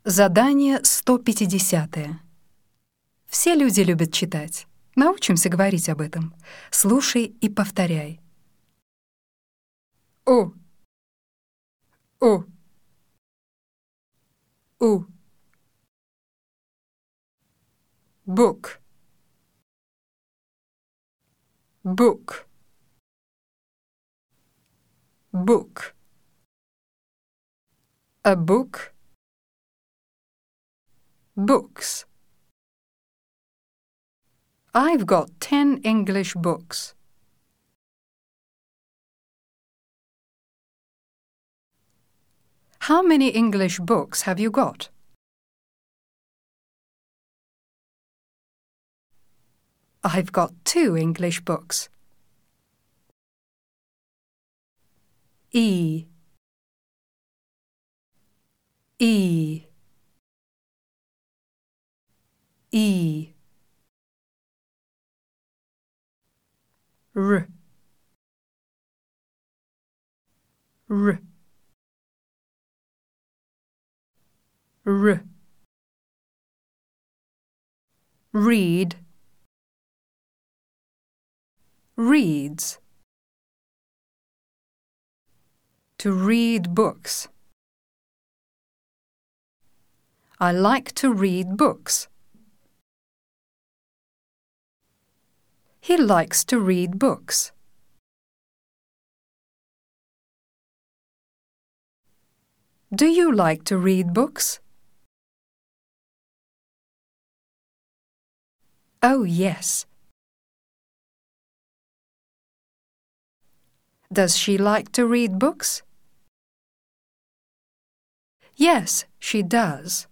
Задание 150. Все люди любят читать. Научимся говорить об этом. Слушай и повторяй. У. У. У. Book. Book. Book. A book. Books. I've got 10 English books. How many English books have you got? I've got 2 English books. E. E. E. R. R. R. Read. Reads. To read books. I like to read books. He likes to read books. Do you like to read books? Oh, yes. Does she like to read books? Yes, she does.